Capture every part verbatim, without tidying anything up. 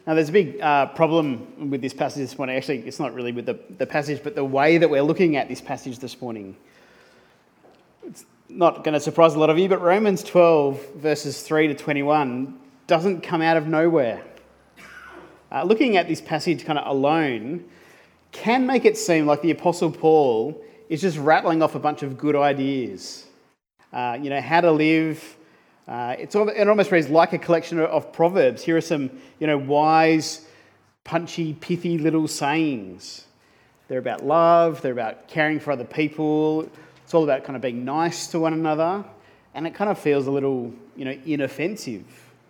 Now, there's a big uh, problem with this passage this morning. Actually, it's not really with the, the passage, but the way that we're looking at this passage this morning. It's not going to surprise a lot of you, but Romans twelve, verses three to twenty-one, doesn't come out of nowhere. Uh, looking at this passage kind of alone can make it seem like the Apostle Paul is just rattling off a bunch of good ideas. Uh, you know, how to live. Uh, it's it almost reads like a collection of proverbs. Here are some, you know, wise, punchy, pithy little sayings. They're about love. They're about caring for other people. It's all about kind of being nice to one another, and it kind of feels a little, you know, inoffensive.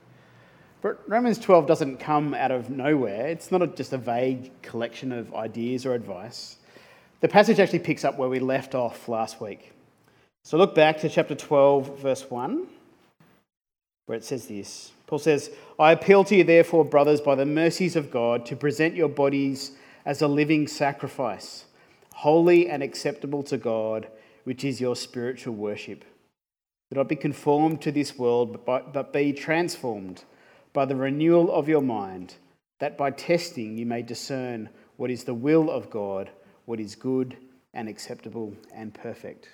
But Romans twelve doesn't come out of nowhere. It's not a, just a vague collection of ideas or advice. The passage actually picks up where we left off last week. So look back to chapter twelve, verse one. Where it says this. Paul says, I appeal to you therefore, brothers, by the mercies of God, to present your bodies as a living sacrifice, holy and acceptable to God, which is your spiritual worship. Do not be conformed to this world, but, but be transformed by the renewal of your mind, that by testing you may discern what is the will of God, what is good and acceptable and perfect.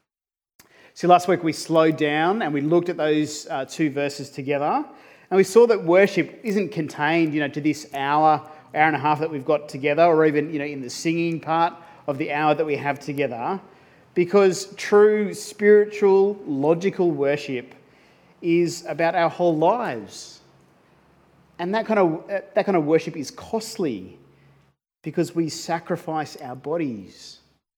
So last week we slowed down and we looked at those uh, two verses together, and we saw that worship isn't contained, you know, to this hour, hour and a half that we've got together, or even, you know, in the singing part of the hour that we have together, because true spiritual, logical worship is about our whole lives, and that kind of that kind of worship is costly because we sacrifice our bodies.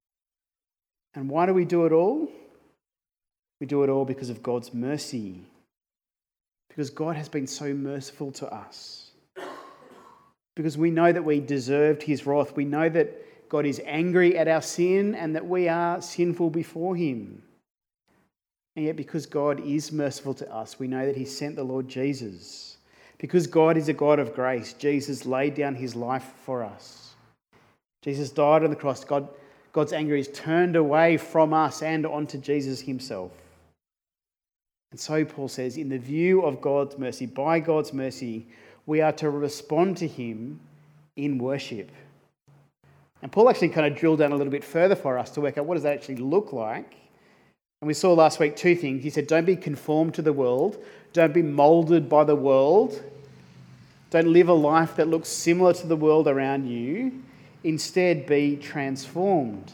And why do we do it all? We do it all because of God's mercy. Because God has been so merciful to us. Because we know that we deserved his wrath. We know that God is angry at our sin and that we are sinful before him. And yet because God is merciful to us, we know that he sent the Lord Jesus. Because God is a God of grace, Jesus laid down his life for us. Jesus died on the cross. God, God's anger is turned away from us and onto Jesus himself. And so Paul says, in the view of God's mercy, by God's mercy, we are to respond to him in worship. And Paul actually kind of drilled down a little bit further for us to work out what does that actually look like. And we saw last week two things. He said, don't be conformed to the world. Don't be moulded by the world. Don't live a life that looks similar to the world around you. Instead, be transformed.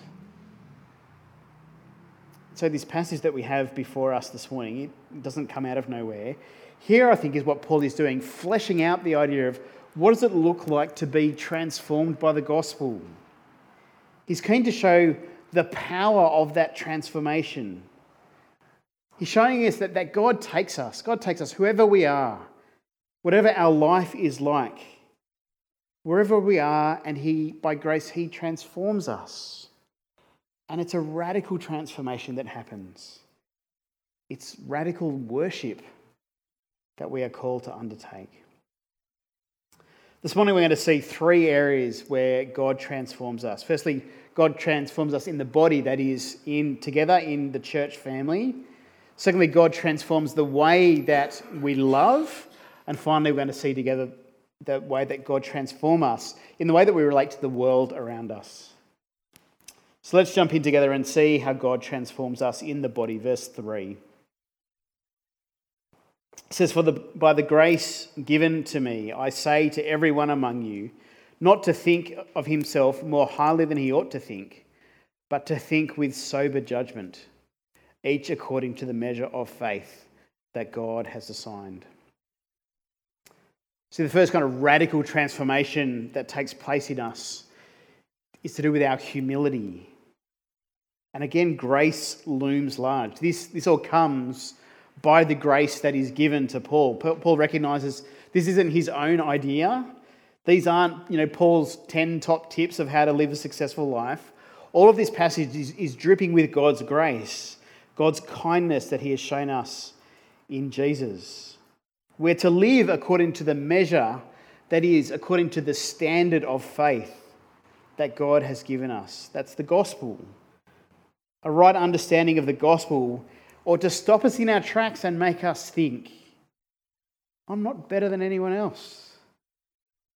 So this passage that we have before us this morning, it doesn't come out of nowhere. Here, I think, is what Paul is doing, fleshing out the idea of what does it look like to be transformed by the gospel. He's keen to show the power of that transformation. He's showing us that, that God takes us, God takes us, whoever we are, whatever our life is like, wherever we are, and he, by grace, he transforms us. And it's a radical transformation that happens. It's radical worship that we are called to undertake. This morning we're going to see three areas where God transforms us. Firstly, God transforms us in the body, that is, in together in the church family. Secondly, God transforms the way that we love. And finally, we're going to see together the way that God transforms us in the way that we relate to the world around us. So let's jump in together and see how God transforms us in the body. Verse three. It says, For the, by the grace given to me, I say to everyone among you, not to think of himself more highly than he ought to think, but to think with sober judgment, each according to the measure of faith that God has assigned. See, the first kind of radical transformation that takes place in us is to do with our humility. And again, grace looms large. This, this all comes by the grace that is given to Paul. Paul recognises this isn't his own idea. These aren't, you know, Paul's ten top tips of how to live a successful life. All of this passage is, is dripping with God's grace, God's kindness that he has shown us in Jesus. We're to live according to the measure, that is, according to the standard of faith that God has given us. That's the gospel. A right understanding of the gospel, or to stop us in our tracks and make us think, I'm not better than anyone else.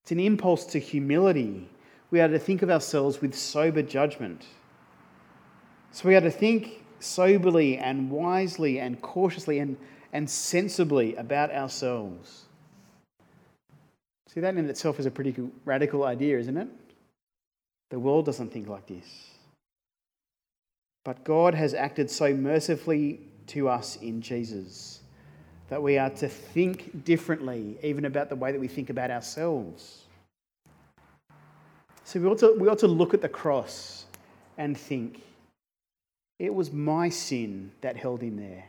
It's an impulse to humility. We are to think of ourselves with sober judgment. So we are to think soberly and wisely and cautiously and, and sensibly about ourselves. See, that in itself is a pretty radical idea, isn't it? The world doesn't think like this. But God has acted so mercifully to us in Jesus that we are to think differently, even about the way that we think about ourselves. So we ought to, we ought to look at the cross and think, it was my sin that held him there.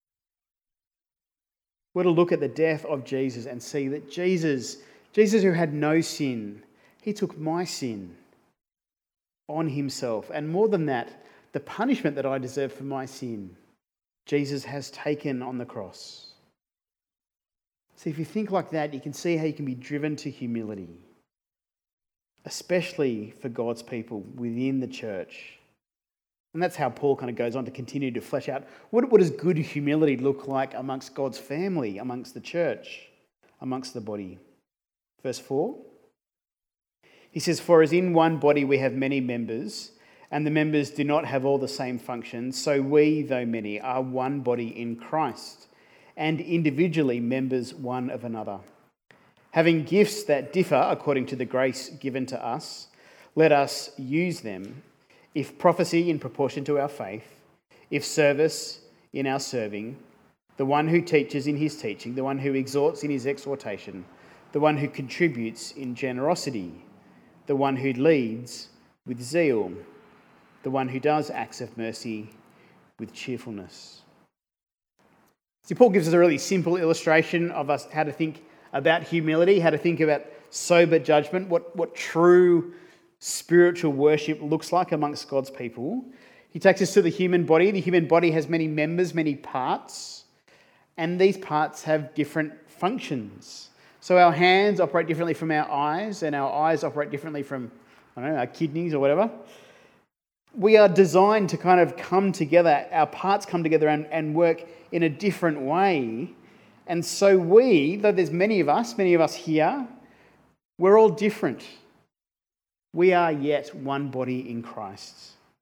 We're to look at the death of Jesus and see that Jesus, Jesus who had no sin, he took my sin on himself. And more than that, the punishment that I deserve for my sin, Jesus has taken on the cross. So if you think like that, you can see how you can be driven to humility, especially for God's people within the church. And that's how Paul kind of goes on to continue to flesh out what, what does good humility look like amongst God's family, amongst the church, amongst the body. Verse four, he says, "For as in one body we have many members, and the members do not have all the same functions, so we, though many, are one body in Christ, and individually members one of another. Having gifts that differ according to the grace given to us, let us use them. If prophecy in proportion to our faith, if service in our serving, the one who teaches in his teaching, the one who exhorts in his exhortation, the one who contributes in generosity, the one who leads with zeal, the one who does acts of mercy with cheerfulness." See, Paul gives us a really simple illustration of us how to think about humility, how to think about sober judgment, what, what true spiritual worship looks like amongst God's people. He takes us to the human body. The human body has many members, many parts, and these parts have different functions. So our hands operate differently from our eyes, and our eyes operate differently from, I don't know, our kidneys or whatever. We are designed to kind of come together, our parts come together and, and work in a different way. And so we, though there's many of us, many of us here, we're all different. We are yet one body in Christ.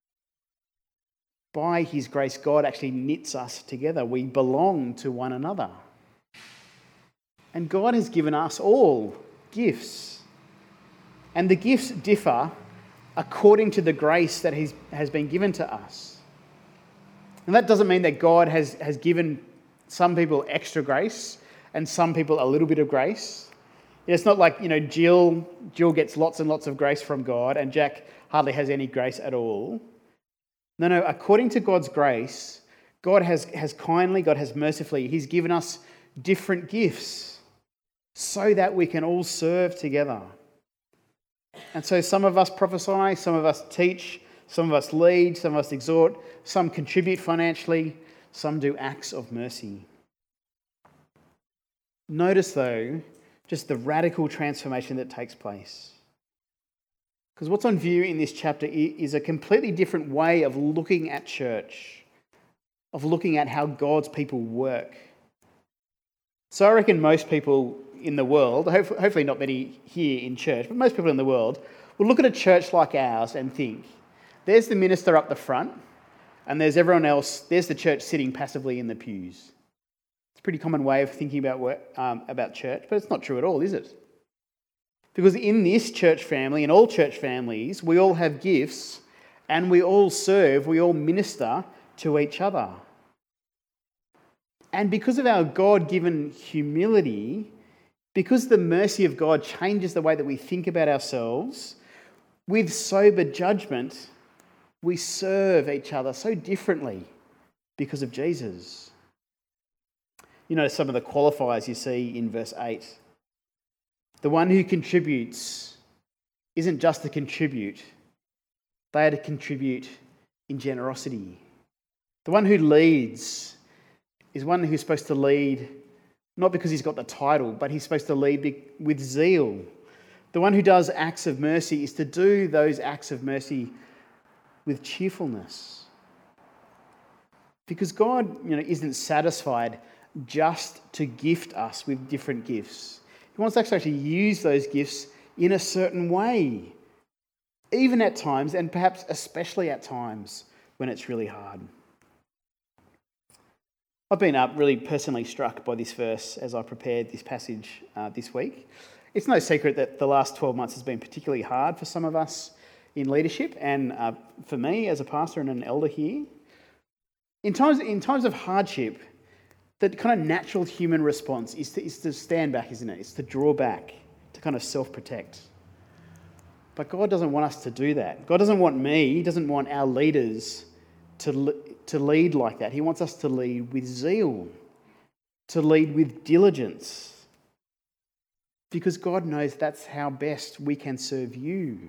By his grace, God actually knits us together. We belong to one another. And God has given us all gifts. And the gifts differ according to the grace that he's, has been given to us. And that doesn't mean that God has, has given some people extra grace and some people a little bit of grace. It's not like, you know, Jill, Jill gets lots and lots of grace from God and Jack hardly has any grace at all. No, no, according to God's grace, God has, has kindly, God has mercifully, he's given us different gifts so that we can all serve together. And so some of us prophesy, some of us teach, some of us lead, some of us exhort, some contribute financially, some do acts of mercy. Notice, though, just the radical transformation that takes place. Because what's on view in this chapter is a completely different way of looking at church, of looking at how God's people work. So I reckon most people in the world, hopefully not many here in church, but most people in the world will look at a church like ours and think, there's the minister up the front, and there's everyone else, there's the church sitting passively in the pews. It's a pretty common way of thinking about work, um, about church, but it's not true at all, is it? Because in this church family, in all church families, we all have gifts and we all serve, we all minister to each other. And because of our God-given humility, because the mercy of God changes the way that we think about ourselves, with sober judgment, we serve each other so differently because of Jesus. You know, some of the qualifiers you see in verse eight. The one who contributes isn't just to contribute. They are to contribute in generosity. The one who leads is one who's supposed to lead not because he's got the title, but he's supposed to lead with zeal. The one who does acts of mercy is to do those acts of mercy with cheerfulness. Because God, you know, isn't satisfied just to gift us with different gifts. He wants us to actually use those gifts in a certain way, even at times, and perhaps especially at times when it's really hard. I've been up really personally struck by this verse as I prepared this passage uh, this week. It's no secret that the last twelve months has been particularly hard for some of us in leadership, and uh, for me as a pastor and an elder here. In times, in times of hardship, the kind of natural human response is to, is to stand back, isn't it? It's to draw back, to kind of self-protect. But God doesn't want us to do that. God doesn't want me, He doesn't want our leaders to, to lead like that. He wants us to lead with zeal, to lead with diligence, because God knows that's how best we can serve you.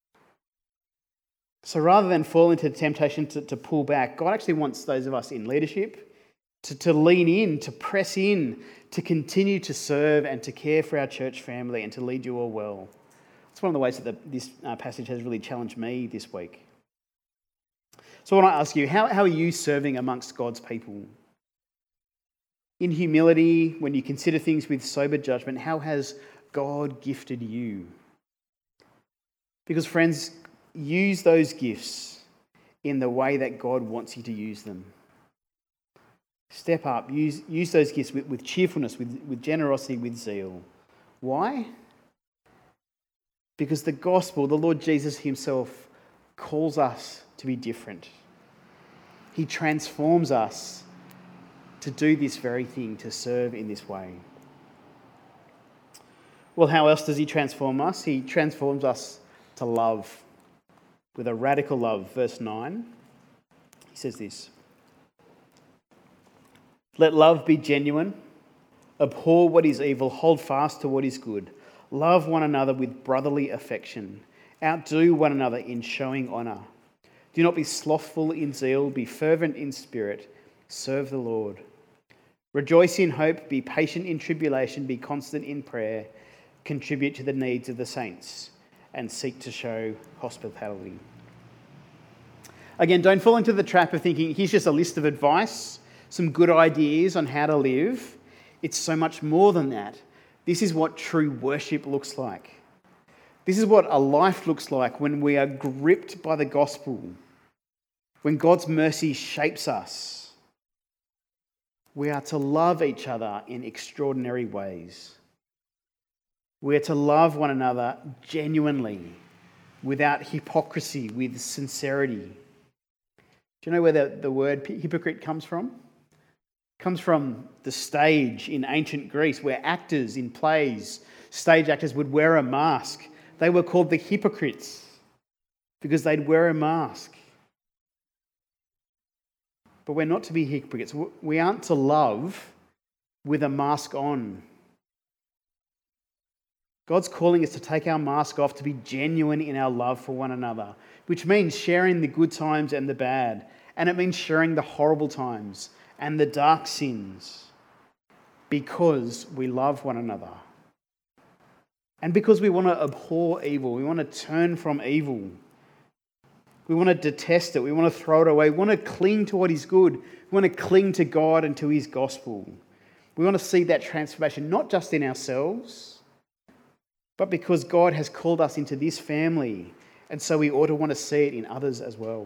So rather than fall into the temptation to, to pull back, God actually wants those of us in leadership to, to lean in, to press in, to continue to serve and to care for our church family and to lead you all well. It's one of the ways that the, this uh, passage has really challenged me this week. So I want to ask you, how, how are you serving amongst God's people? In humility, when you consider things with sober judgment, how has God gifted you? Because friends, use those gifts in the way that God wants you to use them. Step up, use, use those gifts with, with cheerfulness, with, with generosity, with zeal. Why? Because the gospel, the Lord Jesus himself, calls us to be different. He transforms us to do this very thing, to serve in this way. Well, how else does he transform us? He transforms us to love with a radical love. Verse nine, he says this: "Let love be genuine, abhor what is evil, hold fast to what is good. Love one another with brotherly affection. Outdo one another in showing honour. Do not be slothful in zeal, be fervent in spirit, serve the Lord. Rejoice in hope, be patient in tribulation, be constant in prayer, contribute to the needs of the saints, and seek to show hospitality." Again, don't fall into the trap of thinking, here's just a list of advice, some good ideas on how to live. It's so much more than that. This is what true worship looks like. This is what a life looks like when we are gripped by the gospel, when God's mercy shapes us. We are to love each other in extraordinary ways. We are to love one another genuinely, without hypocrisy, with sincerity. Do you know where the, the word hypocrite comes from? It comes from the stage in ancient Greece, where actors in plays, stage actors would wear a mask. They were called the hypocrites because they'd wear a mask. But we're not to be hypocrites. We aren't to love with a mask on. God's calling us to take our mask off, to be genuine in our love for one another, which means sharing the good times and the bad. And it means sharing the horrible times and the dark sins, because we love one another. And because we want to abhor evil, we want to turn from evil. We want to detest it. We want to throw it away. We want to cling to what is good. We want to cling to God and to his gospel. We want to see that transformation, not just in ourselves, but because God has called us into this family, and so we ought to want to see it in others as well.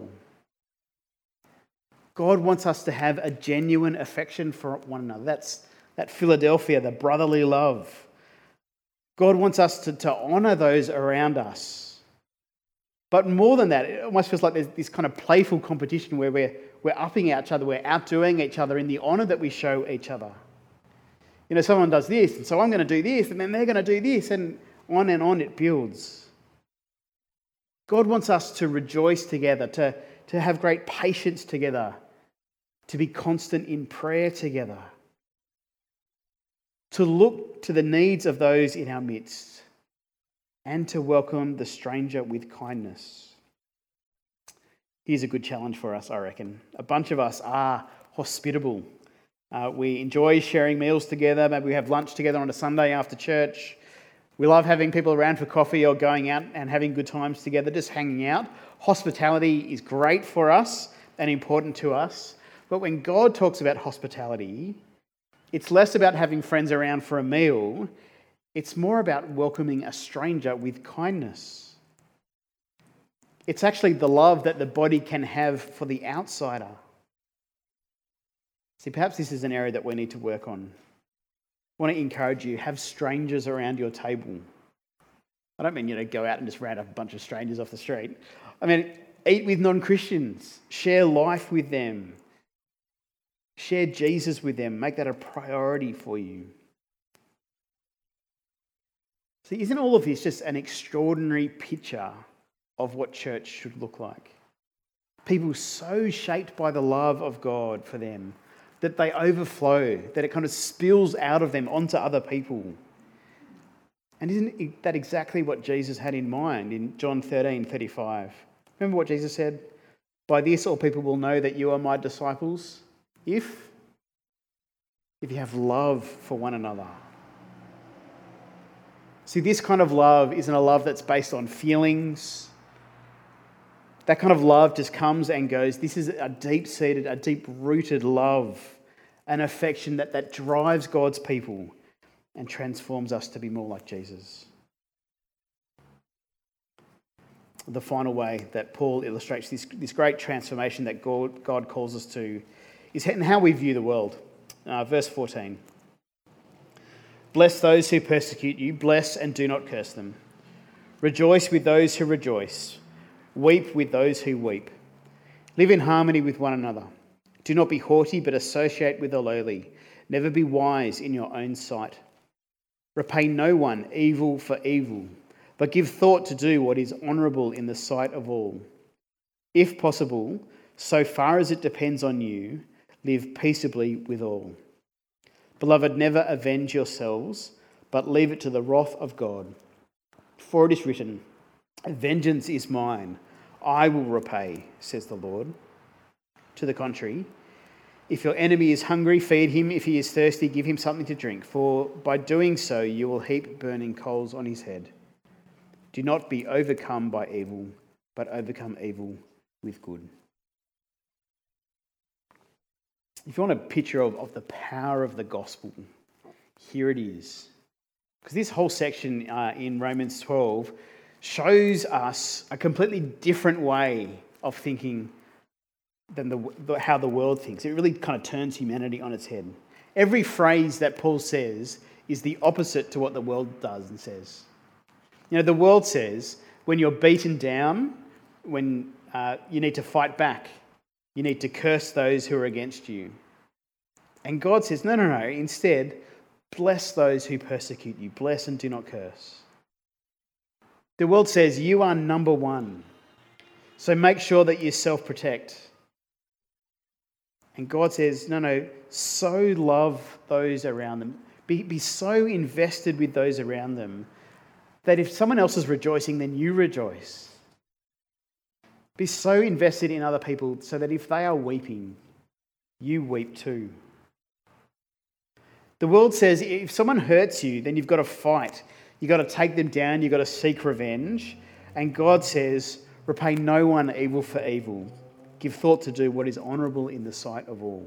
God wants us to have a genuine affection for one another. That's that Philadelphia, the brotherly love. God wants us to, to honour those around us. But more than that, it almost feels like there's this kind of playful competition where we're, we're upping each other, we're outdoing each other in the honour that we show each other. You know, someone does this, and so I'm going to do this, and then they're going to do this, and on and on it builds. God wants us to rejoice together, to, to have great patience together, to be constant in prayer together, to look to the needs of those in our midst, and to welcome the stranger with kindness. Here's a good challenge for us, I reckon. A bunch of us are hospitable. Uh, we enjoy sharing meals together. Maybe we have lunch together on a Sunday after church. We love having people around for coffee or going out and having good times together, just hanging out. Hospitality is great for us and important to us. But when God talks about hospitality, it's less about having friends around for a meal. It's more about welcoming a stranger with kindness. It's actually the love that the body can have for the outsider. See, perhaps this is an area that we need to work on. I want to encourage you, have strangers around your table. I don't mean, you know, go out and just round up a bunch of strangers off the street. I mean, eat with non-Christians. Share life with them. Share Jesus with them. Make that a priority for you. See, isn't all of this just an extraordinary picture of what church should look like? People so shaped by the love of God for them that they overflow, that it kind of spills out of them onto other people. And isn't that exactly what Jesus had in mind in John thirteen thirty-five? Remember what Jesus said? By this all people will know that you are my disciples, if, if you have love for one another. See, this kind of love isn't a love that's based on feelings. That kind of love just comes and goes. This is a deep-seated, a deep-rooted love, an affection that, that drives God's people and transforms us to be more like Jesus. The final way that Paul illustrates this, this great transformation that God, God calls us to is in how we view the world. Uh, verse fourteen. Bless those who persecute you, bless and do not curse them. Rejoice with those who rejoice, weep with those who weep. Live in harmony with one another. Do not be haughty, but associate with the lowly. Never be wise in your own sight. Repay no one evil for evil, but give thought to do what is honourable in the sight of all. If possible, so far as it depends on you, live peaceably with all. Beloved, never avenge yourselves, but leave it to the wrath of God. For it is written, vengeance is mine, I will repay, says the Lord. To the contrary, if your enemy is hungry, feed him. If he is thirsty, give him something to drink. For by doing so, you will heap burning coals on his head. Do not be overcome by evil, but overcome evil with good. If you want a picture of, of the power of the gospel, here it is. Because this whole section uh, in Romans twelve shows us a completely different way of thinking than the, the, how the world thinks. It really kind of turns humanity on its head. Every phrase that Paul says is the opposite to what the world does and says. You know, the world says when you're beaten down, when uh, you need to fight back, you need to curse those who are against you. And God says, no, no, no. Instead, bless those who persecute you. Bless and do not curse. The world says you are number one. So make sure that you self-protect. And God says, no, no, so love those around them. Be, be so invested with those around them that if someone else is rejoicing, then you rejoice. Be so invested in other people so that if they are weeping, you weep too. The world says if someone hurts you, then you've got to fight. You've got to take them down. You've got to seek revenge. And God says, repay no one evil for evil. Give thought to do what is honourable in the sight of all.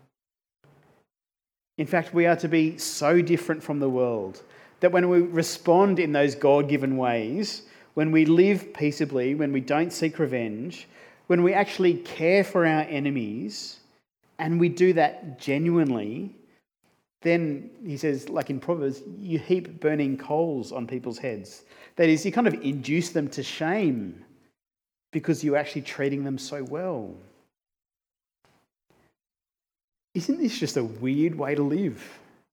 In fact, we are to be so different from the world that when we respond in those God-given ways, when we live peaceably, when we don't seek revenge, when we actually care for our enemies, and we do that genuinely, then, he says, like in Proverbs, you heap burning coals on people's heads. That is, you kind of induce them to shame because you're actually treating them so well. Isn't this just a weird way to live?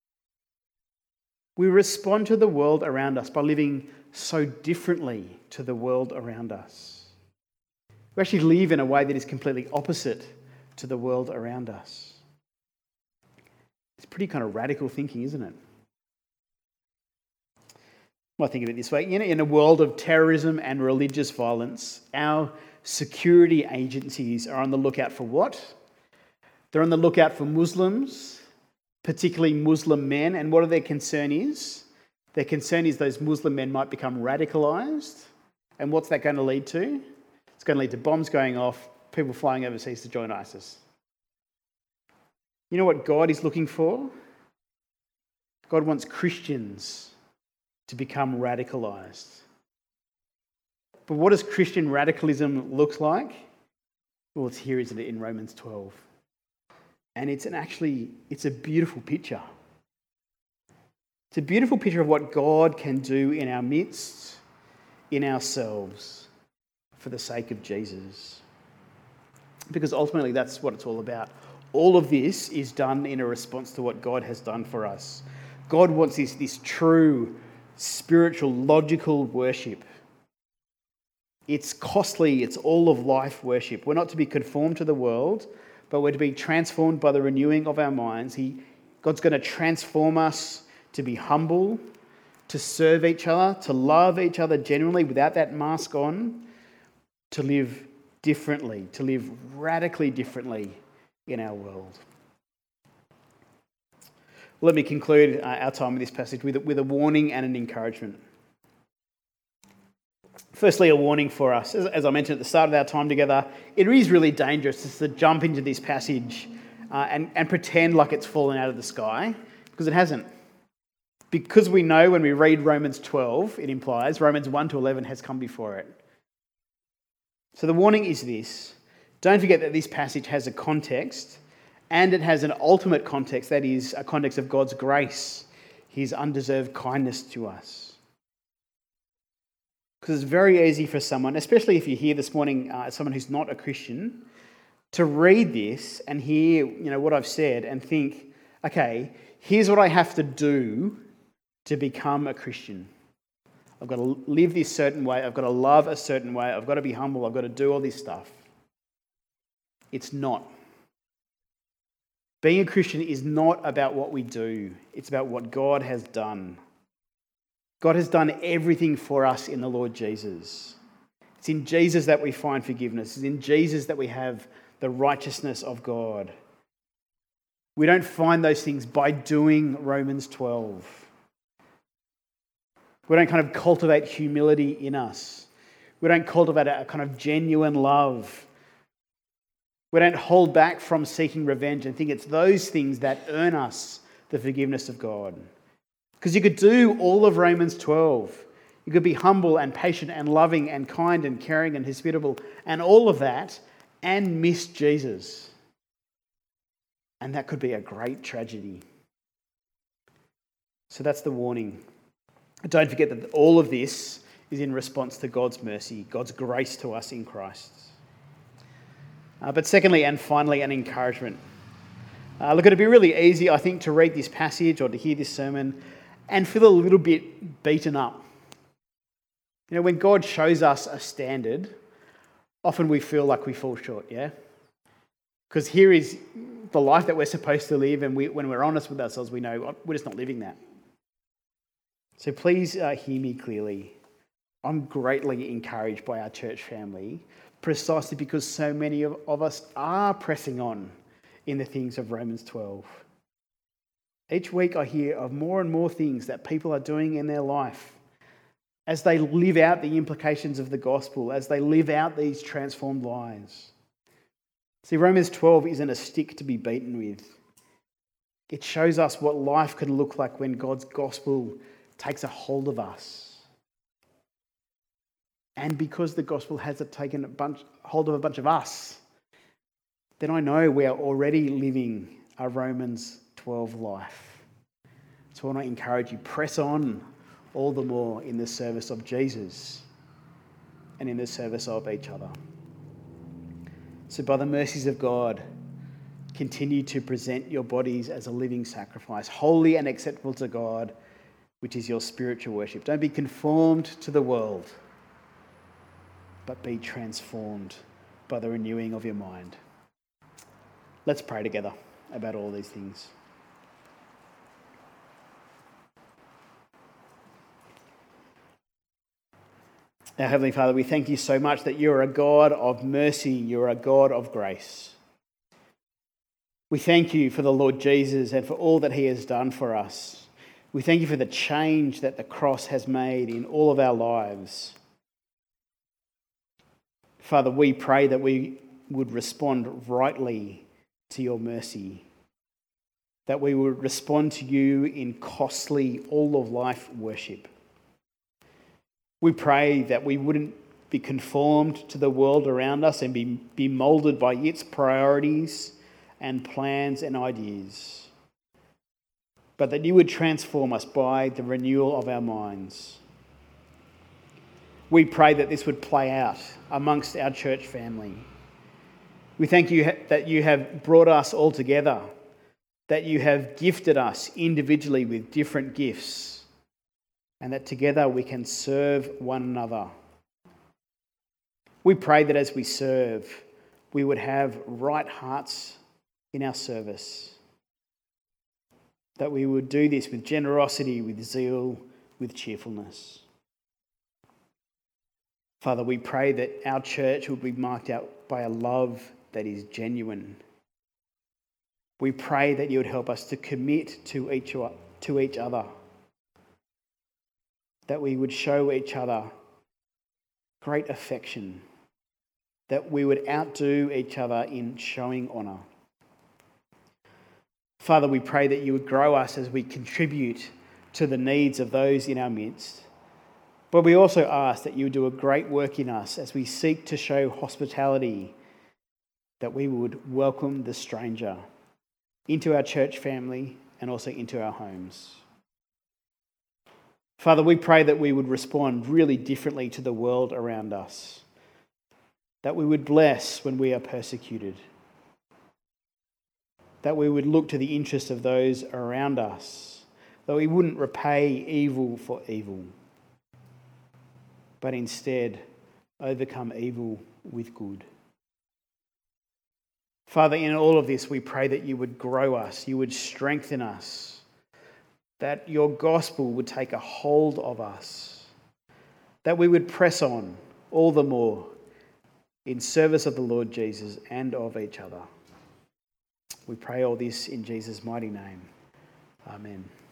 We respond to the world around us by living so differently to the world around us. We actually live in a way that is completely opposite to the world around us. It's pretty kind of radical thinking, isn't it? Well, think of it this way. You know, in a world of terrorism and religious violence, our security agencies are on the lookout for what? They're on the lookout for Muslims, particularly Muslim men. And what their concern is? Their concern is those Muslim men might become radicalised. And what's that going to lead to? It's going to lead to bombs going off, people flying overseas to join ISIS. You know what God is looking for? God wants Christians to become radicalized. But what does Christian radicalism look like? Well, it's here, isn't it, in Romans twelve. And it's an actually, it's a beautiful picture. It's a beautiful picture of what God can do in our midst, in ourselves, for the sake of Jesus. Because ultimately that's what it's all about. All of this is done in a response to what God has done for us. God wants this, this true, spiritual, logical worship. It's costly, it's all of life worship. We're not to be conformed to the world, but we're to be transformed by the renewing of our minds. He, God's going to transform us to be humble, to serve each other, to love each other genuinely without that mask on, to live differently, to live radically differently in our world. Let me conclude uh, our time with this passage with, with a warning and an encouragement. Firstly, a warning for us. As, as I mentioned at the start of our time together, it is really dangerous just to jump into this passage uh, and, and pretend like it's fallen out of the sky, because it hasn't. Because we know when we read Romans twelve, it implies Romans one to eleven has come before it. So the warning is this. Don't forget that this passage has a context, and it has an ultimate context, that is a context of God's grace, his undeserved kindness to us. Because it's very easy for someone, especially if you're here this morning uh, as someone who's not a Christian, to read this and hear, you know, what I've said and think, okay, here's what I have to do to become a Christian. I've got to live this certain way. I've got to love a certain way. I've got to be humble. I've got to do all this stuff. It's not. Being a Christian is not about what we do. It's about what God has done. God has done everything for us in the Lord Jesus. It's in Jesus that we find forgiveness. It's in Jesus that we have the righteousness of God. We don't find those things by doing Romans twelve. We don't kind of cultivate humility in us. We don't cultivate a kind of genuine love. We don't hold back from seeking revenge and think it's those things that earn us the forgiveness of God. Because you could do all of Romans twelve. You could be humble and patient and loving and kind and caring and hospitable and all of that and miss Jesus. And that could be a great tragedy. So that's the warning. Don't forget that all of this is in response to God's mercy, God's grace to us in Christ. Uh, but secondly and finally, an encouragement. Uh, look, it'd be really easy, I think, to read this passage or to hear this sermon and feel a little bit beaten up. You know, when God shows us a standard, often we feel like we fall short, yeah? Because here is the life that we're supposed to live, and we, when we're honest with ourselves, we know we're just not living that. So please uh, hear me clearly. I'm greatly encouraged by our church family, precisely because so many of, of us are pressing on in the things of Romans twelve. Each week I hear of more and more things that people are doing in their life as they live out the implications of the gospel, as they live out these transformed lives. See, Romans twelve isn't a stick to be beaten with. It shows us what life can look like when God's gospel takes a hold of us. And because the gospel has taken a bunch, hold of a bunch of us, then I know we are already living a Romans twelve life. So I want to encourage you, press on all the more in the service of Jesus and in the service of each other. So by the mercies of God, continue to present your bodies as a living sacrifice, holy and acceptable to God, which is your spiritual worship. Don't be conformed to the world, but be transformed by the renewing of your mind. Let's pray together about all these things. Our Heavenly Father, we thank you so much that you're a God of mercy, you're a God of grace. We thank you for the Lord Jesus and for all that he has done for us. We thank you for the change that the cross has made in all of our lives. Father, we pray that we would respond rightly to your mercy, that we would respond to you in costly, all of life worship. We pray that we wouldn't be conformed to the world around us and be, be moulded by its priorities and plans and ideas, but that you would transform us by the renewal of our minds. We pray that this would play out amongst our church family. We thank you that you have brought us all together, that you have gifted us individually with different gifts, and that together we can serve one another. We pray that as we serve, we would have right hearts in our service, that we would do this with generosity, with zeal, with cheerfulness. Father, we pray that our church would be marked out by a love that is genuine. We pray that you would help us to commit to each, to each other, that we would show each other great affection, that we would outdo each other in showing honour. Father, we pray that you would grow us as we contribute to the needs of those in our midst. But we also ask that you would do a great work in us as we seek to show hospitality, that we would welcome the stranger into our church family and also into our homes. Father, we pray that we would respond really differently to the world around us, that we would bless when we are persecuted, that we would look to the interest of those around us, that we wouldn't repay evil for evil, but instead overcome evil with good. Father, in all of this, we pray that you would grow us, you would strengthen us, that your gospel would take a hold of us, that we would press on all the more in service of the Lord Jesus and of each other. We pray all this in Jesus' mighty name. Amen.